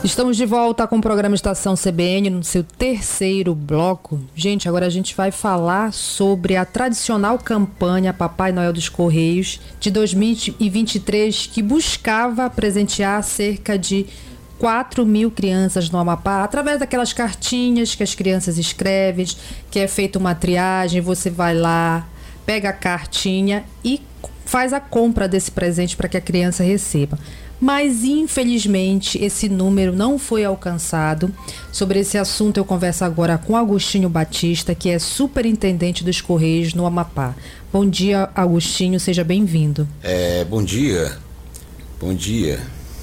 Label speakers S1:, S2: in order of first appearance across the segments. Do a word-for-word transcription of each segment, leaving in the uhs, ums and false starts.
S1: Estamos de volta com o programa Estação C B N no seu terceiro bloco. Gente, agora a gente vai falar sobre a tradicional campanha Papai Noel dos Correios de dois mil e vinte e três, que buscava presentear cerca de quatro mil crianças no Amapá, através daquelas cartinhas que as crianças escrevem, que é feita uma triagem, você vai lá, pega a cartinha e faz a compra desse presente para que a criança receba. Mas, infelizmente, esse número não foi alcançado. Sobre esse assunto, eu converso agora com Agostinho Batista, que é superintendente dos Correios no Amapá. Bom dia, Agostinho, seja bem-vindo.
S2: É, bom dia, bom dia.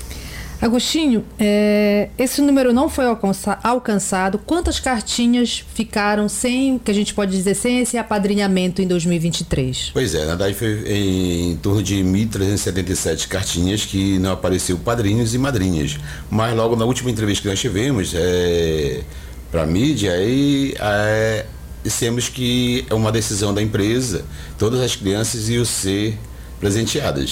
S1: Agostinho, é, esse número não foi alcança, alcançado. Quantas cartinhas ficaram sem, que a gente pode dizer, sem esse apadrinhamento em dois mil e vinte e três?
S2: Pois é, na verdade foi em, em torno de mil trezentas e setenta e sete cartinhas que não apareceu padrinhos e madrinhas. Mas logo na última entrevista que nós tivemos é, para a mídia, aí é, dissemos que é uma decisão da empresa, todas as crianças iam ser presenteadas.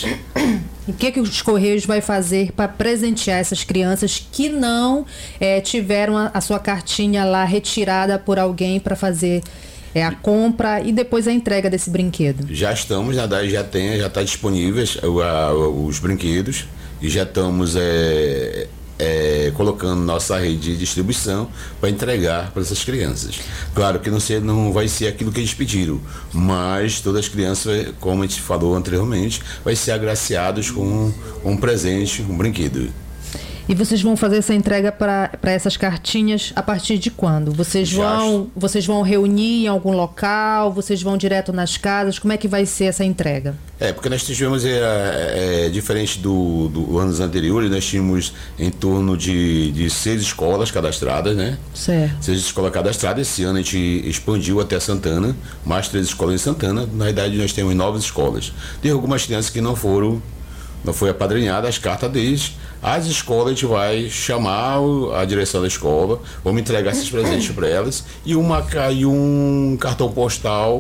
S1: O que, que os Correios vai fazer para presentear essas crianças que não é, tiveram a, a sua cartinha lá retirada por alguém para fazer é, a compra e depois a entrega desse brinquedo?
S2: Já estamos, na verdade, já tem, já está disponíveis a, a, os brinquedos e já estamos é, é, colocando nossa rede de distribuição para entregar para essas crianças. Claro que não, ser, não vai ser aquilo que eles pediram, mas todas as crianças, como a gente falou anteriormente, vai ser agraciados com um presente, um brinquedo.
S1: E vocês vão fazer essa entrega para essas cartinhas a partir de quando? Vocês vão, vocês vão reunir em algum local? Vocês vão direto nas casas? Como é que vai ser essa entrega?
S2: É, porque nós tivemos, é, é, diferente do, do anos anteriores, nós tínhamos em torno de, de seis escolas cadastradas, né?
S1: Certo.
S2: Seis escolas cadastradas. Esse ano a gente expandiu até Santana, mais três escolas em Santana. Na verdade, nós temos nove escolas. Tem algumas crianças que não foram, não foi apadrinhada as cartas deles. As escolas, a gente vai chamar a direção da escola, vamos entregar esses presentes para elas e, uma, e um cartão postal,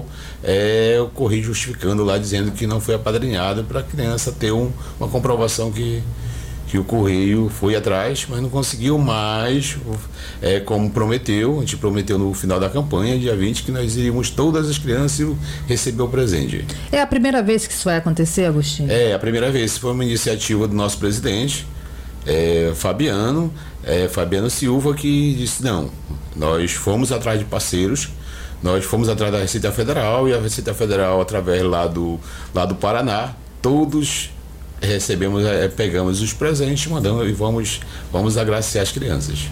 S2: é, o correio justificando lá, dizendo que não foi apadrinhado, para a criança ter um, uma comprovação que, que o correio foi atrás, mas não conseguiu mais, é, como prometeu. A gente prometeu no final da campanha, dia vinte, que nós iríamos todas as crianças receber o presente.
S1: É a primeira vez que isso vai acontecer, Agostinho?
S2: É a primeira vez. Foi uma iniciativa do nosso presidente, É, Fabiano, é, Fabiano Silva, que disse: não, nós fomos atrás de parceiros, nós fomos atrás da Receita Federal, e a Receita Federal, através lá do, lá do Paraná, todos recebemos, é, pegamos os presentes, mandamos e vamos, vamos agraciar as crianças.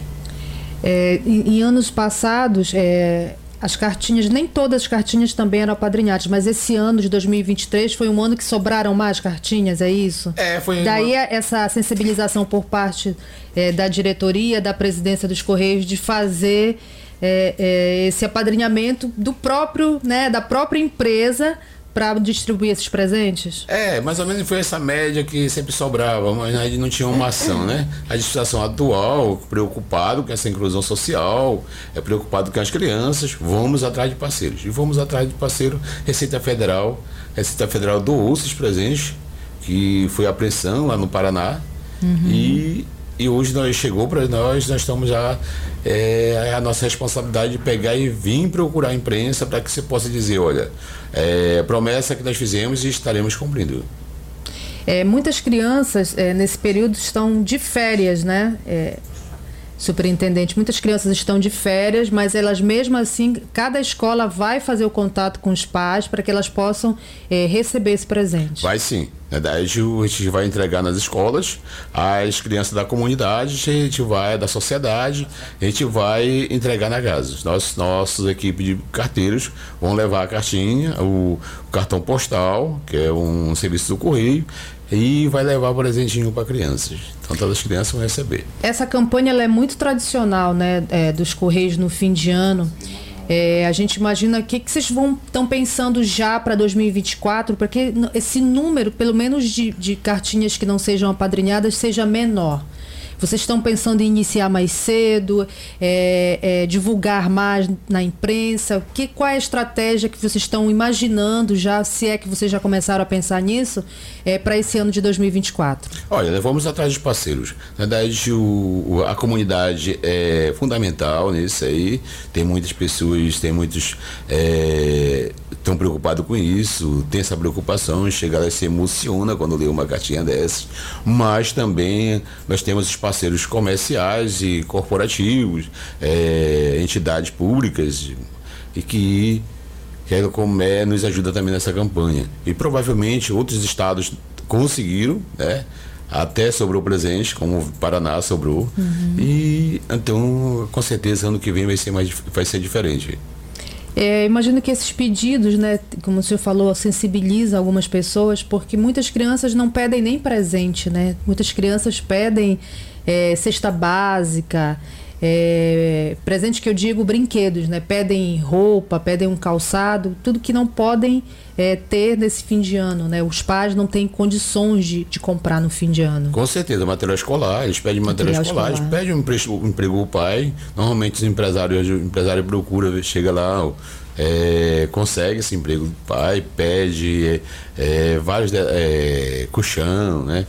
S1: É, em, em anos passados, é, as cartinhas, nem todas as cartinhas também eram apadrinhadas, mas esse ano de dois mil e vinte e três foi um ano que sobraram mais cartinhas, é isso?
S2: É, foi.
S1: Daí
S2: uma...
S1: essa sensibilização por parte é, da diretoria, da presidência dos Correios, de fazer é, é, esse apadrinhamento do próprio, né, da própria empresa para distribuir esses presentes?
S2: É, mais ou menos foi essa média que sempre sobrava, mas a gente não tinha uma ação, né? A administração atual, preocupado com essa inclusão social, é preocupado com as crianças, vamos atrás de parceiros. E vamos atrás de parceiro. Receita Federal, Receita Federal doou esses presentes, que foi a apreensão lá no Paraná, uhum. e... E hoje nós chegou para nós, nós estamos já, é a nossa responsabilidade de pegar e vir procurar a imprensa para que você possa dizer: olha, é promessa que nós fizemos e estaremos cumprindo.
S1: É, muitas crianças é, nesse período estão de férias, né? É, superintendente, muitas crianças estão de férias, mas elas mesmo assim, cada escola vai fazer o contato com os pais para que elas possam é, receber esse presente.
S2: Vai sim. Na verdade, a gente vai entregar nas escolas, as crianças da comunidade, a gente vai da sociedade, a gente vai entregar na casa. Nossa, nossa equipe de carteiros vão levar a cartinha, o, o cartão postal, que é um serviço do correio, e vai levar o presentinho para crianças. Então todas as crianças vão receber.
S1: Essa campanha ela é muito tradicional, né, é, dos Correios no fim de ano. É, a gente imagina o que, que vocês vão estão pensando já para dois mil e vinte e quatro, para que esse número, pelo menos de, de cartinhas que não sejam apadrinhadas, seja menor. Vocês estão pensando em iniciar mais cedo, é, é, divulgar mais na imprensa? Que, qual é a estratégia que vocês estão imaginando já, se é que vocês já começaram a pensar nisso, é, para esse ano de dois mil e vinte e quatro?
S2: Olha, vamos atrás dos parceiros. Na verdade, o, a comunidade é fundamental nisso aí. Tem muitas pessoas, tem muitos é, estão preocupados com isso, tem essa preocupação, chega lá e se emociona quando lê uma cartinha dessas. Mas também nós temos os parceiros comerciais e corporativos, é, entidades públicas, e que, que é, como é, nos ajuda também nessa campanha. E provavelmente outros estados conseguiram, né? Até sobrou presente, como o Paraná sobrou. Uhum. E então, com certeza, ano que vem vai ser, mais, vai ser diferente.
S1: É, imagino que esses pedidos, né, como o senhor falou, sensibiliza algumas pessoas, porque muitas crianças não pedem nem presente, né? Muitas crianças pedem é, cesta básica, é, presente que eu digo brinquedos, né? Pedem roupa, pedem um calçado, tudo que não podem é, ter nesse fim de ano, né? Os pais não têm condições de, de comprar no fim de ano.
S2: Com certeza, material escolar, eles pedem material, material escolar, escolar, eles pedem um emprego, um emprego ao pai. Normalmente os empresários, o empresário procura, chega lá, é, consegue esse emprego do pai, pede é, vários é, colchão, né?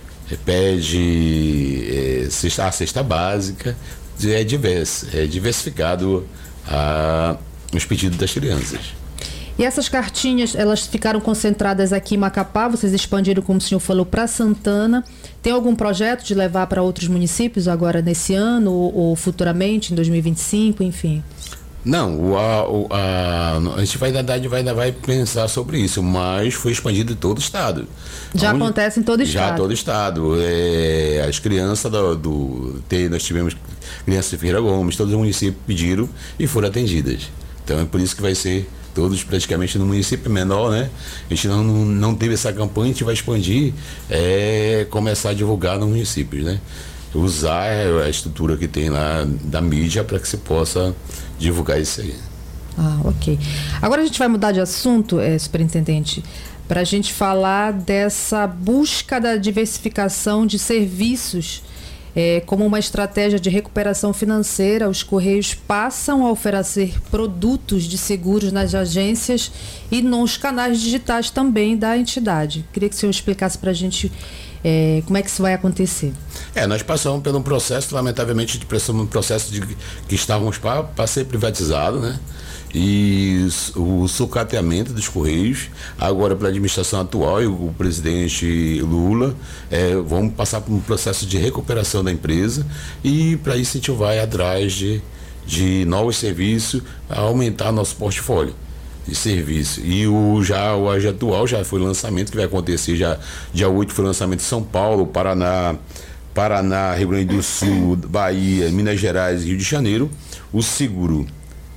S2: Pede é, cesta, a cesta básica. É diverso, é diversificado a, os pedidos das crianças.
S1: E essas cartinhas, elas ficaram concentradas aqui em Macapá, vocês expandiram, como o senhor falou, para Santana. Tem algum projeto de levar para outros municípios agora nesse ano ou, ou futuramente, em dois mil e vinte e cinco, enfim?
S2: Não, o, a, o, a, a gente vai, vai, vai, vai pensar sobre isso, mas foi expandido em todo o estado.
S1: Já Onde, acontece em todo o estado?
S2: Já em todo o estado. É, as crianças do, do tem, nós tivemos crianças de Ferreira Gomes, todos os municípios pediram e foram atendidas. Então é por isso que vai ser todos praticamente no município menor, né? A gente não, não, não teve essa campanha, a gente vai expandir, é, começar a divulgar nos municípios, né? Usar a estrutura que tem lá da mídia para que se possa divulgar isso aí.
S1: Ah, ok. Agora a gente vai mudar de assunto, é, superintendente, para a gente falar dessa busca da diversificação de serviços é, como uma estratégia de recuperação financeira. Os Correios passam a oferecer produtos de seguros nas agências e nos canais digitais também da entidade. Queria que o senhor explicasse para a gente É, como é que isso vai acontecer?
S2: É, nós passamos por um processo, lamentavelmente, de um processo de que estávamos para ser privatizado, né? E o sucateamento dos Correios, agora pela administração atual e o presidente Lula, é, vamos passar por um processo de recuperação da empresa, e para isso a gente vai atrás de, de novos serviços, aumentar nosso portfólio de serviço. E o já o hoje atual já foi lançamento, que vai acontecer já dia oito, foi lançamento em São Paulo, Paraná, Paraná, Rio Grande do Sul, Bahia, Minas Gerais e Rio de Janeiro, o seguro.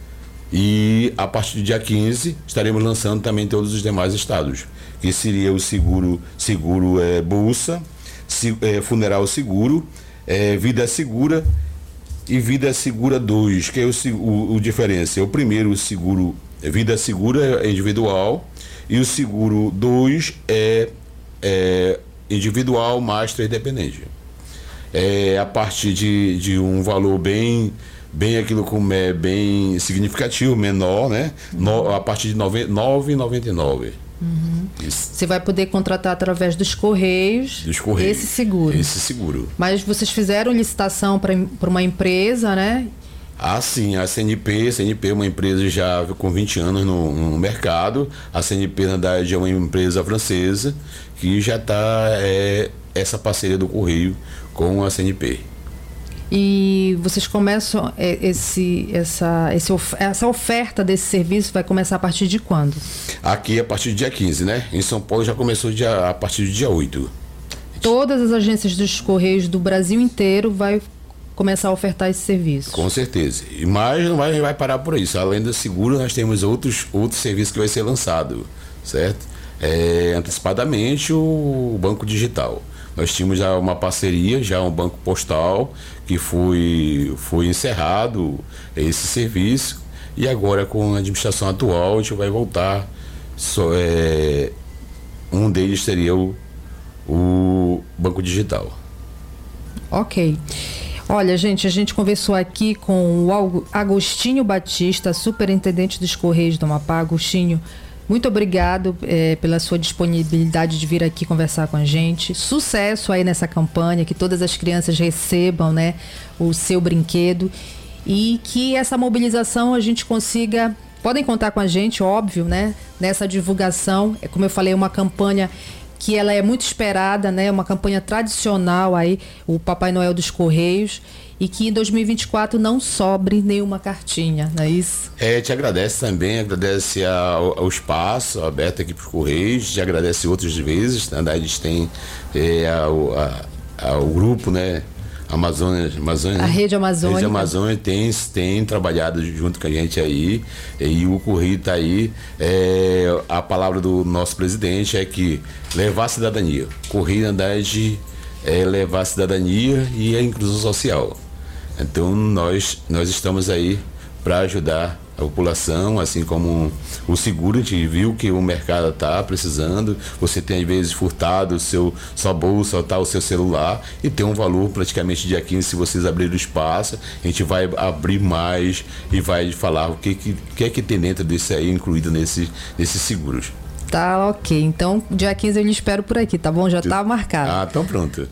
S2: E a partir do dia quinze estaremos lançando também em todos os demais estados, que seria o seguro, seguro é, bolsa, se, é, funeral seguro, é, vida segura e vida segura dois, que é o, o, o diferença. É o primeiro, o seguro vida segura é individual, e o seguro dois é, é individual, master e dependente. É a partir de, de um valor bem, bem aquilo como é bem significativo, menor, né? No, a partir de nove reais e noventa e nove centavos.
S1: Uhum. Você vai poder contratar através dos Correios,
S2: dos Correios
S1: esse seguro.
S2: Esse seguro.
S1: Mas vocês fizeram licitação para uma empresa, né?
S2: Ah, sim, a C N P, a C N P é uma empresa já com vinte anos no, no mercado. A C N P, na verdade, é uma empresa francesa que já está, é, essa parceria do Correio com a C N P.
S1: E vocês começam, é, esse, essa, esse, essa oferta desse serviço vai começar a partir de quando?
S2: Aqui a partir do dia quinze, né? Em São Paulo já começou dia, a partir do dia oito.
S1: Todas as agências dos Correios do Brasil inteiro vai começar a ofertar esse serviço.
S2: Com certeza. Mas não vai, vai parar por isso. Além do seguro, nós temos outros, outros serviços que vai ser lançado, certo? É, antecipadamente o banco digital. Nós tínhamos já uma parceria, já um banco postal, que foi, foi encerrado esse serviço, e agora com a administração atual a gente vai voltar. Só, é, um deles seria o, o banco digital.
S1: Ok. Olha, gente, a gente conversou aqui com o Agostinho Batista, superintendente dos Correios do Amapá. Agostinho, muito obrigado é, pela sua disponibilidade de vir aqui conversar com a gente. Sucesso aí nessa campanha, que todas as crianças recebam, né, o seu brinquedo e que essa mobilização a gente consiga... Podem contar com a gente, óbvio, né, nessa divulgação. É como eu falei, uma campanha que ela é muito esperada, né? Uma campanha tradicional aí, o Papai Noel dos Correios, e que em dois mil e vinte e quatro não sobre nenhuma cartinha, não é isso?
S2: É, te agradece também, agradece ao, ao espaço aberto aqui para os Correios, te agradece outras vezes, né? A gente tem é, ao, a, ao grupo, né? Amazônia, Amazônia,
S1: a Rede Amazônia.
S2: A Rede Amazônia tem, tem trabalhado junto com a gente aí, e o Correio está aí. É, a palavra do nosso presidente é que levar a cidadania. Correio, na verdade, é levar a cidadania e a inclusão social. Então, nós, nós estamos aí para ajudar a população, assim como o seguro, a gente viu que o mercado está precisando. Você tem às vezes furtado o seu, sua bolsa, tá, o seu celular, e tem um valor praticamente dia quinze. Se vocês abrirem o espaço, a gente vai abrir mais e vai falar o que, que, que é que tem dentro desse aí, incluído nesse, nesses seguros.
S1: Tá, ok. Então, dia quinze eu lhe espero por aqui, tá bom? Já tá marcado.
S2: Ah, então pronto.